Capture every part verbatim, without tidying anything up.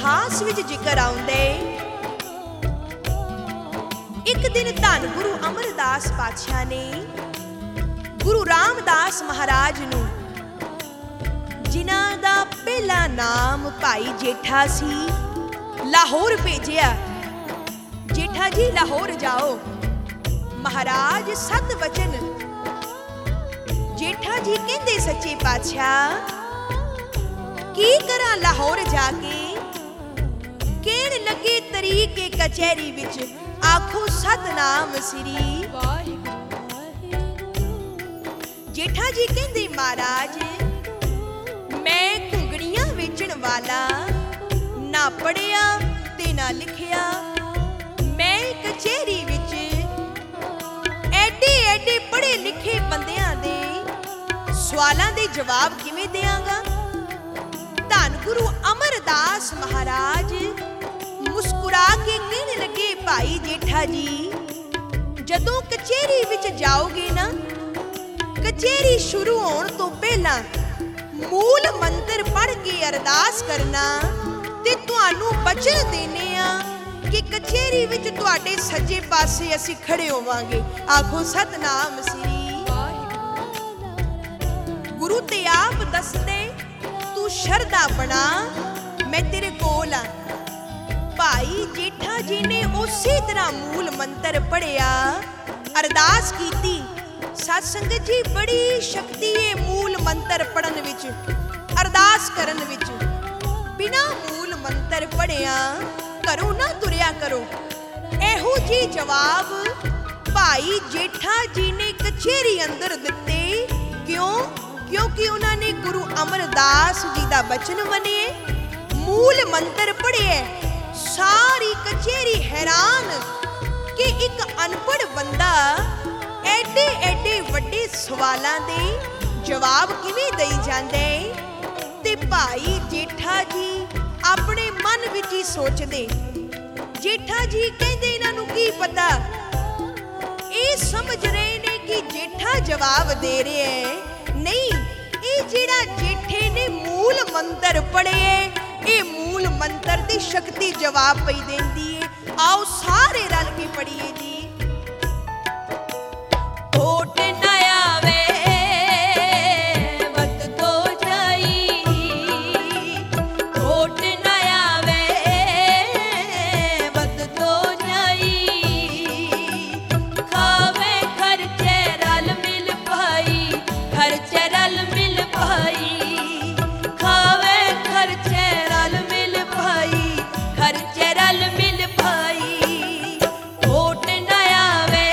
ਇਤਿਹਾਸ ਵਿੱਚ ਜ਼ਿਕਰ ਆਉਂਦੇ। ਇੱਕ ਦਿਨ ਧੰਨ ਗੁਰੂ ਅਮਰਦਾਸ ਪਾਤਸ਼ਾਹ ਨੇ ਗੁਰੂ ਰਾਮਦਾਸ ਮਹਾਰਾਜ ਨੂੰ, ਜਿਨ੍ਹਾਂ ਦਾ ਪਹਿਲਾ ਨਾਮ ਭਾਈ ਜੇਠਾ ਸੀ, ਲਾਹੌਰ ਭੇਜਿਆ। ਜੇਠਾ ਜੀ ਲਾਹੌਰ ਜਾਓ। ਮਹਾਰਾਜ ਸਤ ਵਚਨ। ਜੇਠਾ ਜੀ ਕਹਿੰਦੇ ਸੱਚੇ ਪਾਤਸ਼ਾਹ ਕੀ ਕਰਾਂ ਲਾਹੌਰ ਜਾ ਕੇ? ਕਹਿਣ ਲੱਗੇ ਤਰੀਕੇ ਕਚਹਿਰੀ ਵਿੱਚ ਆਖੋ ਸਤਨਾਮ ਸ੍ਰੀ ਵਾਹਿਗੁਰੂ। ਜੇਠਾ ਜੀ ਕਹਿੰਦੇ ਮਹਾਰਾਜ ਮੈਂ ਘੁੰਗਣੀਆਂ ਵੇਚਣ ਵਾਲਾ, ਨਾ ਪੜਿਆ ਤੇ ਨਾ ਲਿਖਿਆ। ਮੈਂ ਕਚਹਿਰੀ ਵਿੱਚ ਐਡੇ ਐਡੇ ਪੜ੍ਹੇ ਲਿਖੇ ਬੰਦਿਆਂ ਦੇ ਸਵਾਲਾਂ ਦੇ ਜਵਾਬ ਕਿਵੇਂ ਦਿਆਂਗਾ? ਧੰਨ ਗੁਰੂ ਅਮਰਦਾਸ ਮਹਾਰਾਜ ਮੁਸਕਰਾ ਕੇ ਕਹਿਣ ਲੱਗੇ ਭਾਈ ਜੇਠਾ ਜੀ, ਜਦੋਂ ਕਚਹਿਰੀ ਵਿੱਚ ਜਾਓਗੇ ਨਾ, ਕਚਹਿਰੀ ਸ਼ੁਰੂ ਹੋਣ ਤੋਂ ਪਹਿਲਾਂ ਮੂਲ ਮੰਤਰ ਪੜ੍ਹ ਕੇ ਅਰਦਾਸ ਕਰਨਾ ਤੇ ਤੁਹਾਨੂੰ ਬਚਨ ਦੇਣੇ ਆ ਕਿ ਕਚਹਿਰੀ ਵਿੱਚ ਤੁਹਾਡੇ ਸੱਜੇ ਪਾਸੇ ਅਸੀਂ ਖੜੇ ਹੋਵਾਂਗੇ। ਆਖੋ ਸਤਨਾਮ ਸ੍ਰੀ ਵਾਹਿਗੁਰੂ। ਗੁਰੂ ਤੇ ਆਪ ਦੱਸਦੇ ਤੂੰ ਸ਼ਰਧਾ ਬਣਾ, ਮੈਂ ਤੇਰੇ ਕੋਲ ਆ। ਭਾਈ ਜੇਠਾ ਜੀ ਨੇ ਉਸੇ ਤਰ੍ਹਾਂ ਮੂਲ ਮੰਤਰ ਪੜਿਆ, ਅਰਦਾਸ ਕੀਤੀ। ਸਤ ਸੰਗਤ ਜੀ, ਬੜੀ ਸ਼ਕਤੀ ਹੈ ਮੂਲ ਮੰਤਰ ਪੜਨ ਵਿੱਚ, ਅਰਦਾਸ ਕਰਨ ਵਿੱਚ। ਬਿਨਾਂ ਮੂਲ ਮੰਤਰ ਪੜਿਆ ਘਰੋਂ ਨਾ ਤੁਰਿਆ ਕਰੋ। ਇਹੋ ਜੀ ਜਵਾਬ ਭਾਈ ਜੇਠਾ ਜੀ ਨੇ ਕਚਹਿਰੀ ਅੰਦਰ ਦਿੱਤੇ। ਕਿਉਂ? ਕਿਉਂਕਿ ਉਹਨਾਂ ਨੇ ਗੁਰੂ ਅਮਰਦਾਸ ਜੀ ਦਾ ਬਚਨ ਮੰਨੇ, ਮੂਲ ਮੰਤਰ ਪੜ੍ਹੇ। ਸਾਰੀ ਕਚਹਿਰੀ ਹੈਰਾਨ ਕਿ ਇੱਕ ਅਨਪੜ੍ਹ ਬੰਦਾ ਐਡੇ ਐਡੇ ਵੱਡੇ ਸਵਾਲਾਂ ਦੇ ਜਵਾਬ ਕਿਵੇਂ ਦੇਈ ਜਾਂਦੇ। ਤੇ ਭਾਈ ਜੇਠਾ ਜੀ ਆਪਣੇ ਮਨ ਵਿੱਚ ਹੀ ਸੋਚਦੇ। ਜੇਠਾ ਜੀ ਕਹਿੰਦੇ ਇਹਨਾਂ ਨੂੰ ਕੀ ਪਤਾ, ਇਹ ਸਮਝ ਰਹੇ ਨੇ ਕਿ ਜੇਠਾ ਜਵਾਬ ਦੇ ਰਿਹਾ ਹੈ। ਨਹੀਂ, ਇਹ ਜਿਹੜਾ ਜੇਠੇ ਨੇ ਮੂਲ ਮੰਤਰ ਪੜ੍ਹੇ, ਇਹ ਮੂਲ ਮੰਤਰ ਦੀ ਸ਼ਕਤੀ ਜਵਾਬ ਪਈ ਦਿੰਦੀ ਹੈ। ਆਓ ਸਾਰੇ ਰਲ ਕੇ ਪੜ੍ਹੀਏ ਜੀ। ਹੋਟ ਨਾ ਆਵੇ ਵਤ ਤੋਂ ਜਾਈ, ਹੋਟ ਨਾ ਆਵੇ ਵਤ ਤੋਂ ਜਾਈ। ਖਾਵੇ ਖਰਚੇ ਰਲ ਮਿਲ ਭਾਈ, ਖਰਚੇ ਰਲ ਮਿਲ ਭਾਈ। ਖਾਵੇ ਖਰਚੇ ਰਲ ਮਿਲ ਭਾਈ, ਖਰਚੇ ਰਲ ਮਿਲ ਭਾਈ। ਹੋਟ ਨਾ ਆਵੇ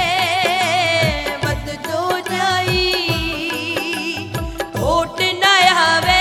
ਵਤ ਤੋਂ ਜਾਈ, ਹੋਟ ਨਾ ਆਵੇ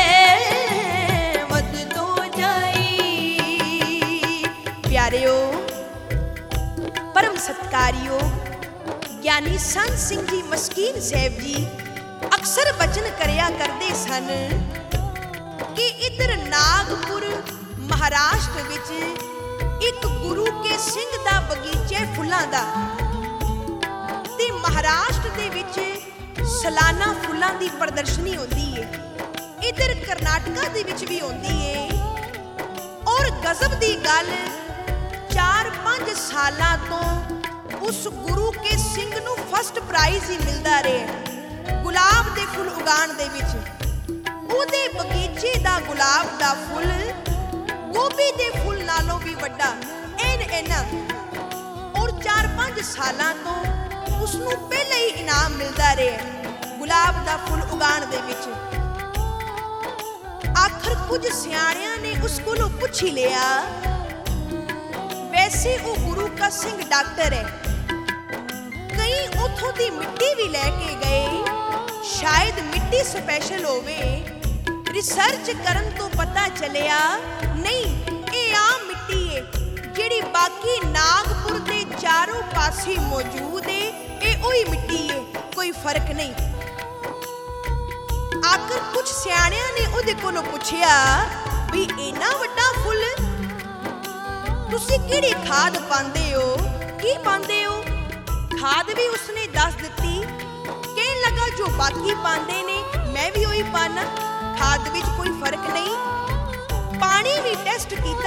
ਵਤ ਤੋਂ ਜਾਈ। ਪਿਆਰਿਓ, ਪਰਮ ਸਤਿਕਾਰਯੋਗ ਗਿਆਨੀ ਸੰਤ ਸਿੰਘ ਜੀ ਮਸਕੀਨ ਸਾਹਿਬ ਜੀ ਅਕਸਰ ਬਚਨ ਕਰਿਆ ਕਰਦੇ ਸਨ ਕਿ ਇੱਧਰ ਨਾਗਪੁਰ ਮਹਾਰਾਸ਼ਟਰ ਵਿੱਚ ਇੱਕ ਗੁਰੂ ਕੇ ਸਿੰਘ ਦਾ ਬਗੀਚੇ ਫੁੱਲਾਂ ਦਾ, ਤੇ ਮਹਾਰਾਸ਼ਟਰ ਦੇ ਵਿੱਚ ਸਾਲਾਨਾ ਫੁੱਲਾਂ ਦੀ ਪ੍ਰਦਰਸ਼ਨੀ ਹੁੰਦੀ ਹੈ। ਇੱਧਰ ਕਰਨਾਟਕਾ ਦੇ ਵਿੱਚ ਵੀ ਹੁੰਦੀ ਹੈ। ਔਰ ਗਜ਼ਬ ਦੀ ਗੱਲ, ਚਾਰ ਪੰਜ ਸਾਲਾਂ ਤੋਂ ਉਸ ਗੁਰੂ ਕੇ ਸਿੰਘ ਨੂੰ ਫਸਟ ਪ੍ਰਾਈਜ਼ ਹੀ ਮਿਲਦਾ ਰਿਹਾ ਗੁਲਾਬ ਦੇ ਫੁੱਲ ਉਗਾਉਣ ਦੇ ਵਿੱਚ। ਉਹਦੇ ਬਗੀਚੇ ਦਾ ਗੁਲਾਬ ਦਾ ਫੁੱਲ ਗੋਭੀ ਦੇ ਫੁੱਲ ਨਾਲੋਂ ਵੀ ਵੱਡਾ, ਐਨ ਐਨਾ। ਔਰ ਚਾਰ ਪੰਜ ਸਾਲਾਂ ਤੋਂ ਉਸਨੂੰ ਪਹਿਲਾਂ ਹੀ ਇਨਾਮ ਮਿਲਦਾ ਰਿਹਾ ਗੁਲਾਬ ਦਾ ਫੁੱਲ ਉਗਾਉਣ ਦੇ ਵਿੱਚ। ਆਖਰ ਕੁਝ ਸਿਆਣਿਆਂ ਨੇ ਉਸ ਕੋਲੋਂ ਪੁੱਛ ਹੀ ਲਿਆ, ਵੈਸੇ ਉਹ ਗੁਰੂ ਕਾ ਸਿੰਘ ਡਾਕਟਰ ਹੈ, ਕਈ ਉੱਥੋਂ ਦੀ ਮਿੱਟੀ ਵੀ ਲੈ ਕੇ ਗਏ, ਸ਼ਾਇਦ ਮਿੱਟੀ ਸਪੈਸ਼ਲ ਹੋਵੇ। ਰਿਸਰਚ ਕਰਨ ਤੋਂ ਪਤਾ ਚੱਲਿਆ ਨਹੀਂ, ਇਹ ਆਮ ਮਿੱਟੀ ਹੈ ਜਿਹੜੀ ਬਾਕੀ ਨਾਗਪੁਰ ਦੇ ਚਾਰੋਂ ਪਾਸੇ ਮੌਜੂਦ ਹੈ। ਇਹ ਉਹੀ ਮਿੱਟੀ ਹੈ, ਕੋਈ ਫਰਕ ਨਹੀਂ। ਆਖਰ ਕੁਝ ਸਿਆਣਿਆਂ ਨੇ ਉਹਦੇ ਕੋਲੋਂ ਪੁੱਛਿਆ ਵੀ ਇੰਨਾ ਵੱਡਾ ਫੁੱਲ ਤੁਸੀਂ ਕਿਹੜੀ ਖਾਦ ਪਾਉਂਦੇ ਹੋ, ਕੀ ਪਾਉਂਦੇ ਹੋ? ਖਾਦ ਵੀ ਉਸਨੇ ਦੱਸ ਦਿੱਤੀ। ਕਹਿਣ ਲੱਗਾ ਜੋ ਬਾਕੀ ਪਾਉਂਦੇ ਨੇ ਮੈਂ ਵੀ ਉਹੀ ਪਾਣਾ, ਖਾਦ ਵਿੱਚ ਕੋਈ ਫਰਕ ਨਹੀਂ। ਪਾਣੀ ਵੀ ਟੈਸਟ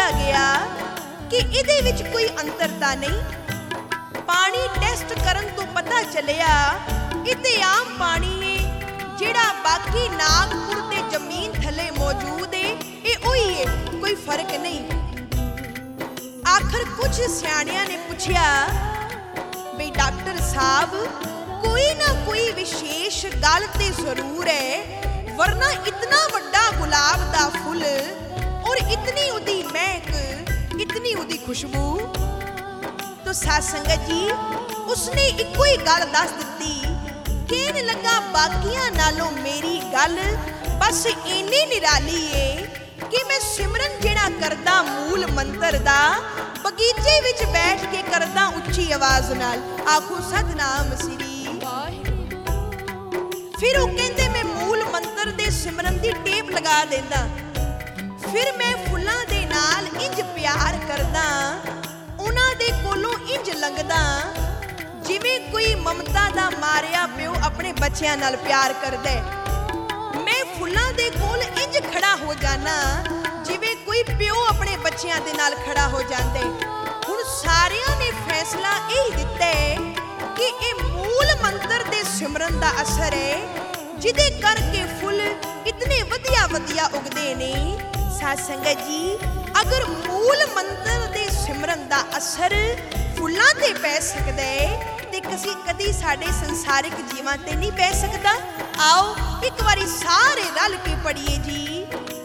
ਪੁੱਛਿਆ ਗਿਆ ਕਿ ਇਹਦੇ ਵਿੱਚ ਕੋਈ ਅੰਤਰ ਤਾਂ ਨਹੀਂ। ਪਾਣੀ ਟੈਸਟ ਕਰਨ ਤੋਂ ਪਤਾ ਚੱਲਿਆ ਇਹ ਤੇ ਆਮ ਪਾਣੀ ਏ ਜਿਹੜਾ ਬਾਕੀ ਨਾਗਪੁਰ ਤੇ ਜ਼ਮੀਨ ਥੱਲੇ ਮੌਜੂਦ ਏ, ਇਹ ਉਹੀ ਏ, ਕੋਈ ਫਰਕ ਨਹੀਂ। ਆਖਰ ਕੁਝ ਸਿਆਣਿਆਂ ਨੇ ਪੁੱਛਿਆ ਬਈ ਡਾਕਟਰ ਸਾਹਿਬ ਕੋਈ ਨਾ ਕੋਈ ਵਿਸ਼ੇਸ਼ ਗੱਲ ਤੇ ਜ਼ਰੂਰ ਹੈ, ਵਰਨਾ ਇਤਨਾ ਵੱਡਾ ਗੁਲਾਬ ਦਾ ਫੁੱਲ ਔਰ ਇਤਨੀ ਉਹਦੀ ਮਹਿਕ, ਇਤਨੀ ਉਹਦੀ ਖੁਸ਼ਬੂ। ਤੋ ਸਾਧ ਸੰਗਤ ਜੀ ਉਸਨੇ ਇੱਕੋ ਹੀ ਗੱਲ ਦੱਸ ਦਿੱਤੀ। ਕਹਿਣ ਲੱਗਾ ਬਾਕੀਆਂ ਨਾਲੋਂ ਮੇਰੀ ਗੱਲ ਬਸ ਇੰਨੀ ਨਿਰਾਲੀ ਏ ਕਿ ਮੈਂ ਸਿਮਰਨ ਜਿਹੜਾ ਕਰਦਾ ਮੂਲ ਮੰਤਰ ਦਾ, ਬਗੀਚੇ ਵਿੱਚ ਬੈਠ ਕੇ ਕਰਦਾ ਉੱਚੀ ਆਵਾਜ਼ ਨਾਲ। ਆਖੋ ਸਤਨਾਮ ਸ੍ਰੀ ਵਾਹਿਗੁਰੂ। ਫਿਰ ਉਹ ਕਹਿੰਦੇ ਮੈਂ ਮੂਲ ਮੰਤਰ ਦੇ ਸਿਮਰਨ ਦੀ ਟੇਪ ਲਗਾ ਦਿੰਦਾ, ਫਿਰ ਮੈਂ ਫੁੱਲਾਂ ਦੇ ਨਾਲ ਇੰਜ ਪਿਆਰ ਕਰਦਾ, ਉਹਨਾਂ ਦੇ ਕੋਲੋਂ ਇੰਜ ਲੰਘਦਾ ਜਿਵੇਂ ਕੋਈ ਮਮਤਾ ਦਾ ਮਾਰਿਆ ਪਿਓ ਆਪਣੇ ਬੱਚਿਆਂ ਨਾਲ ਪਿਆਰ ਕਰਦਾ। ਮੈਂ ਫੁੱਲਾਂ ਦੇ ਕੋਲ ਇੰਜ ਖੜਾ ਹੋ ਜਾਣਾ ਜਿਵੇਂ ਕੋਈ ਪਿਓ ਆਪਣੇ ਬੱਚਿਆਂ ਦੇ ਨਾਲ ਖੜਾ ਹੋ ਜਾਂਦੇ। ਹੁਣ ਸਾਰਿਆਂ ਨੇ ਫੈਸਲਾ ਇਹ ਦਿੱਤਾ ਕਿ ਇਹ ਮੂਲ ਮੰਤਰ ਦੇ ਸਿਮਰਨ ਦਾ ਅਸਰ ਹੈ, ਜਿਹਦੇ ਕਰਕੇ ਫੁੱਲ ਇਤਨੇ ਵਧੀਆ ਵਧੀਆ ਉਗਦੇ ਨੇ। ਸਾਧ ਸੰਗਤ ਜੀ ਅਗਰ ਮੂਲ ਮੰਤਰ ਦੇ ਸਿਮਰਨ ਦਾ ਅਸਰ ਫੁੱਲਾਂ ਤੇ ਪੈ ਸਕਦਾ ਹੈ ਤੇ ਕਦੀ ਕਦੀ ਸਾਡੇ ਸੰਸਾਰਿਕ ਜੀਵਾਂ ਤੇ ਨਹੀਂ ਪੈ ਸਕਦਾ। ਆਓ ਇੱਕ ਵਾਰੀ ਸਾਰੇ ਰਲ ਕੇ ਪੜੀਏ ਜੀ।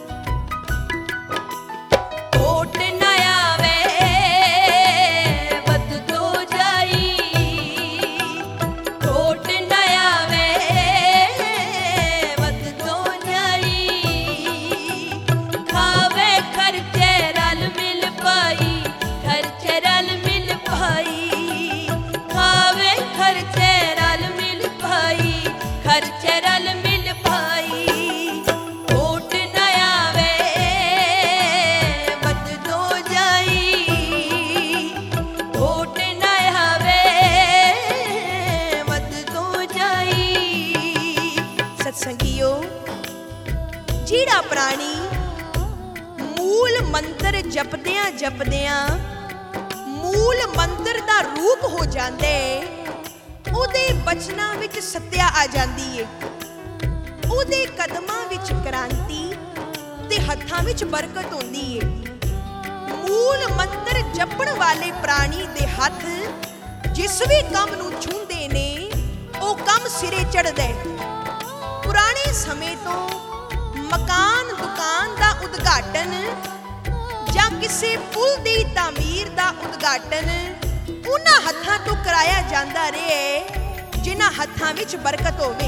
ਓਟ ਨਾ ਆਵੇ ਬਦ ਤੋਂ ਜਾਈ, ਓਟ ਨਾ ਆਵੇ ਬਦ ਤੋਂ ਜਾਈ, ਖਾਵੇ ਖਰਚੇ ਰਲ ਮਿਲ ਪਾਈ, ਖਰਚੇ ਰਲ ਮਿਲ ਪਾਈ, ਖਾਵੇ ਖਰਚੇ ਰਲ ਮਿਲ ਪਾਈ, ਖਰਚੇ ਰਲ ਮਿਲ ਪਾਈ। ਓਟ ਨਾ ਆਵੇ ਬਦ ਤੋਂ ਜਾਈ, ਓਟ ਨਾ ਆਵੇ ਬਦ ਤੋਂ ਜਾਈ। ਸਤਸੰਗੀਓ ਜਿਹੜਾ ਪ੍ਰਾਣੀ ਮੂਲ ਮੰਤਰ ਜਪਦਿਆਂ ਜਪਦਿਆਂ ਮੂਲ ਮੰਤਰ ਦਾ ਰੂਪ ਹੋ ਜਾਂਦੇ, ਉਹਦੇ ਬਚਨਾਂ ਵਿੱਚ ਸੱਤਿਆ ਆ ਜਾਂਦੀ ਏ, ਉਹਦੇ ਕਦਮਾਂ ਵਿੱਚ ਕ੍ਰਾਂਤੀ ਤੇ ਹੱਥਾਂ ਵਿੱਚ ਬਰਕਤ ਹੁੰਦੀ ਏ। ਮੂਲ ਮੰਤਰ ਜਪਣ ਵਾਲੇ ਪ੍ਰਾਣੀ ਦੇ ਹੱਥ ਜਿਸ ਵੀ ਕੰਮ ਨੂੰ ਛੂੰਹਦੇ ਨੇ ਉਹ ਕੰਮ ਸਿਰੇ ਚੜ੍ਹਦਾ। ਪੁਰਾਣੇ ਸਮੇਂ ਤੋਂ ਮਕਾਨ ਦੁਕਾਨ ਦਾ ਉਦਘਾਟਨ ਜਾਂ ਕਿਸੇ ਪੁਲ ਦੀ ਤਾਮੀਰ ਦਾ ਉਦਘਾਟਨ ਉਹਨਾਂ ਹੱਥਾਂ ਤੋਂ ਕਰਾਇਆ ਜਾਂਦਾ ਰਹੇ ਜਿਨ੍ਹਾਂ ਹੱਥਾਂ ਵਿੱਚ ਬਰਕਤ ਹੋਵੇ।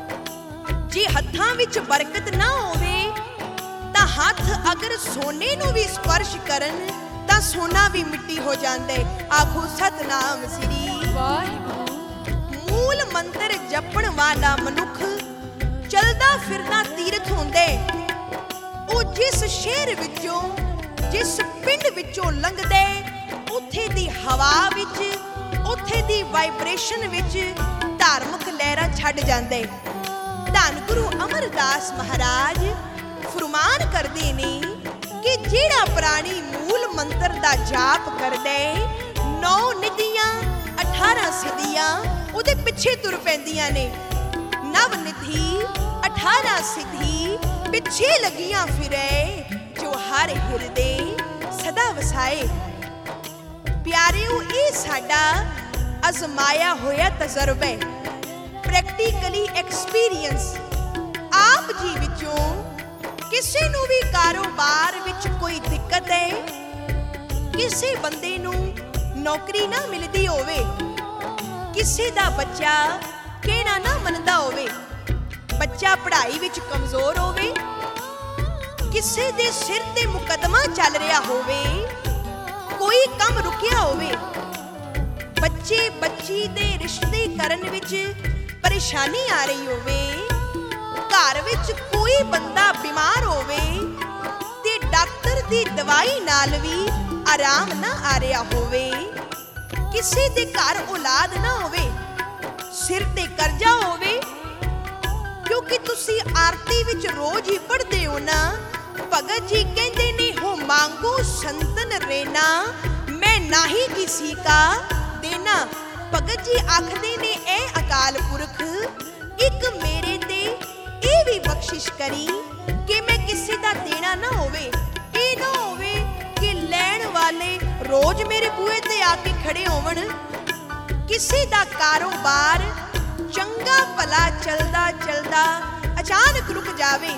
ਜੇ ਹੱਥਾਂ ਵਿੱਚ ਬਰਕਤ ਨਾ ਹੋਵੇ ਤਾਂ ਹੱਥ ਅਗਰ ਸੋਨੇ ਨੂੰ ਵੀ ਸਪਰਸ਼ ਕਰਨ ਤਾਂ ਸੋਨਾ ਵੀ ਮਿੱਟੀ ਹੋ ਜਾਂਦਾ। ਆਖੋ ਸਤਨਾਮ ਸ੍ਰੀ ਵਾਹਿਗੁਰੂ। ਮੂਲ ਮੰਤਰ ਜਪਣ ਵਾਲਾ ਮਨੁੱਖ ਚਲਦਾ ਫਿਰਦਾ ਤੀਰਥ ਹੁੰਦਾ। ਉਹ ਜਿਸ ਸ਼ਹਿਰ ਵਿੱਚੋਂ ਜਿਸ ਪਿੰਡ ਵਿੱਚੋਂ ਲੰਘਦਾ ਉੱਥੇ ਦੀ ਹਵਾ ਵਿੱਚ, ਉੱਥੇ ਦੀ ਵਾਈਬ੍ਰੇਸ਼ਨ ਵਿੱਚ ਧਾਰਮਿਕ ਲਹਿਰਾਂ ਛੱਡ ਜਾਂਦੇ। ਧੰਨ ਗੁਰੂ ਅਮਰਦਾਸ ਮਹਾਰਾਜ ਫਰਮਾਨ ਕਰਦੇ ਨੇ ਕਿ ਜਿਹੜਾ ਪ੍ਰਾਣੀ ਮੂਲ ਮੰਤਰ ਦਾ ਜਾਪ ਕਰਦਾ ਨੌ ਨਿਧੀਆਂ ਅਠਾਰਾਂ ਸਿੱਧੀਆਂ ਉਹਦੇ ਪਿੱਛੇ ਤੁਰ ਪੈਂਦੀਆਂ ਨੇ। ਨਵ ਨਿਧੀ ਅਠਾਰਾਂ ਸਿੱਧੀ ਪਿੱਛੇ ਲੱਗੀਆਂ ਫਿਰੇ ਜੋ ਹਰ ਹਿਰਦੇ ਸਦਾ ਵਸਾਏ। ਪਿਆਰਿਓ ਇਹ ਸਾਡਾ ਅਜ਼ਮਾਇਆ ਹੋਇਆ ਤਜਰਬਾ ਹੈ, ਪ੍ਰੈਕਟੀਕਲੀ ਐਕਸਪੀਰੀਅੰਸ। ਆਪ ਜੀ ਵਿੱਚੋਂ ਕਿਸੇ ਨੂੰ ਵੀ ਕਾਰੋਬਾਰ ਵਿੱਚ ਕੋਈ ਦਿੱਕਤ ਹੈ, ਕਿਸੇ ਬੰਦੇ ਨੂੰ ਨੌਕਰੀ ਨਾ ਮਿਲਦੀ ਹੋਵੇ, ਕਿਸੇ ਦਾ ਬੱਚਾ ਕਹਿਣਾ ਨਾ ਮੰਨਦਾ ਹੋਵੇ, ਬੱਚਾ ਪੜ੍ਹਾਈ ਵਿੱਚ ਕਮਜ਼ੋਰ ਹੋਵੇ, ਕਿਸੇ ਦੇ ਸਿਰ ਤੇ ਮੁਕੱਦਮਾ ਚੱਲ ਰਿਹਾ ਹੋਵੇ, ਕੋਈ ਕੰਮ ਰੁਕਿਆ ਹੋਵੇ, ਬੱਚੇ ਬੱਚੀ ਦੇ ਰਿਸ਼ਤੇ ਕਰਨ ਵਿੱਚ ਪਰੇਸ਼ਾਨੀ ਆ ਰਹੀ ਹੋਵੇ, ਘਰ ਵਿੱਚ ਕੋਈ ਬੰਦਾ ਬਿਮਾਰ ਹੋਵੇ ਤੇ ਡਾਕਟਰ ਦੀ ਦਵਾਈ ਨਾਲ ਵੀ ਆਰਾਮ ਨਾ ਆ ਰਿਹਾ ਹੋਵੇ, ਕਿਸੇ ਦੇ ਘਰ ਔਲਾਦ ਨਾ ਹੋਵੇ, ਸਿਰ ਤੇ ਕਰਜ਼ਾ ਹੋਵੇ, ਕਿਉਂਕਿ ਤੁਸੀਂ ਆਰਤੀ ਵਿੱਚ ਰੋਜ਼ ਹੀ ਪੜ੍ਹਦੇ ਹੋ ਨਾ, ਭਗਤ ਜੀ ਕਹਿੰਦੇ ਨੇ ਹੋ ਮੰਗ मांगो संतन रेना, मैं नाही किसी का देना। भगत जी आखदे ने ए अकाल पुरख एक मेरे ते ए भी बख्शिश करी कि मैं किसी दा देना ना होवे। ए ना होवे कि लैण वाले रोज मेरे बूहे ते आके खड़े होवन। किसी दा कारोबार चंगा भला चलदा चलदा अचानक रुक जावे।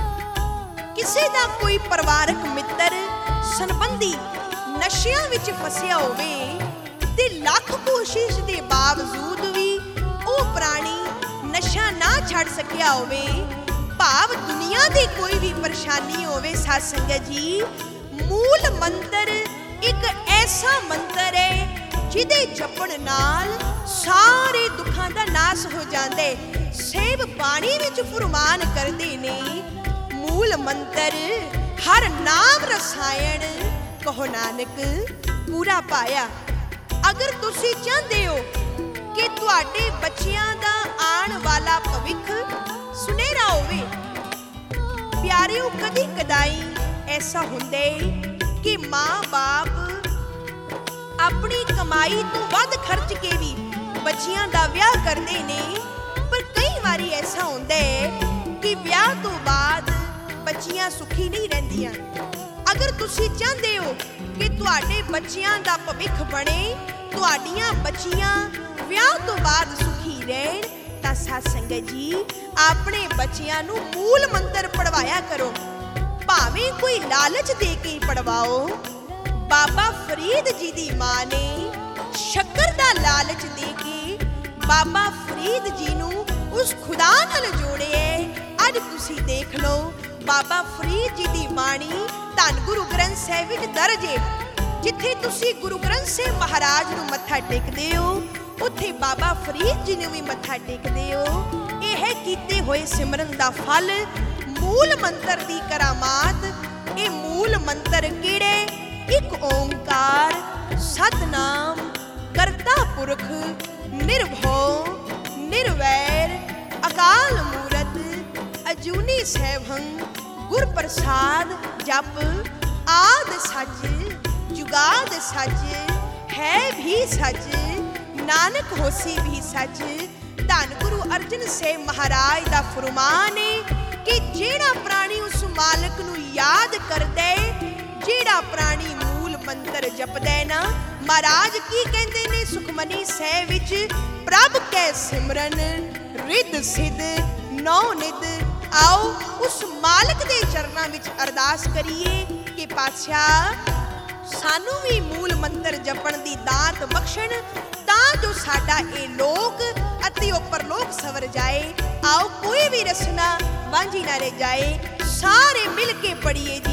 किसी दा कोई परिवारक मित्र संबंधी नशियां विच फसिया होवे ते लख कोशिश दे बावजूद भी ਉਹ प्राणी नशा ना छड़ सकिया होवे। भाव दुनिया दी कोई भी परेशानी होवे साध संगत जी, मूल मंत्र एक ऐसा मंत्र है जिहदे जपण नाल सारे दुखां दा नाश हो जांदे। सेव बाणी विच फरमान करदे ने मूल मंत्र हर नाम रसायन कहो नानक पूरा पाया। अगर तुसी चाहते हो कि तुहाडे बच्चियां दा आने वाला भविख सुनहरा होवे, प्यारिओ कदी कदाई ऐसा हुंदा है कि माँ बाप अपनी कमाई तो वध खर्च के भी बच्चियां दा विआह करदे ने। पर कई बारी ऐसा हुंदा है कि विआह तो बाद बच्चियां सुखी नहीं रहिंदियां। अगर तुसी चाहते हो कि तुहाडे बच्चियां दा भविख बने, तुहाडियां बच्चियां विआह तो बाद सुखी रहन, तां साध संगत जी अपने बच्चियां नूं मूल मंत्र पढ़वाया करो। भावें कोई लालच दे के पढ़वाओ। बाबा फरीद जी दी मां ने शक्कर दा लालच दे के बाबा फरीद जी नूं उस खुदा नाल जोड़े। अज तुसी देख लो बाबा फरीद जी दी बाणी धन गुरु ग्रंथ साहिब विच दर्ज है। जिथे तुसी गुरु ग्रंथ साहिब महाराज नूं मत्था टेकदे हो, उत्थे बाबा फरीद जी नूं भी मत्था टेकदे हो। यह कीते होए सिमरन दा फल, मूल मंत्र दी करामात। ये मूल मंत्र किहड़े? एक ओंकार सतनाम करता पुरख निर्भव निर्वैर अकाल मूरत अजूनी सैभं गुर प्रसाद जप। आद सच जुगाद सच है भी सच नानक होसी भी सच। धन गुरु अर्जन साहिब महाराज दा फरमान है कि जेड़ा प्राणी उस मालक नूं याद करदा है, जेड़ा प्राणी मूल मंत्र जपदा है ना, महाराज की कहंदे ने सुखमनी साहिब विच प्रभ कै सिमरन रिद सिद्ध नौ निद। आओ उस मालक दे चरनां विच अरदास करिए कि पातशाह सानू भी मूल मंत्र जपण दी दात बख्शण, तां जो साडा ए लोक अति ओ परलोक सवर जाए। आओ कोई भी रसना वांझी ना रह जाए। सारे मिल के पढ़िए जी।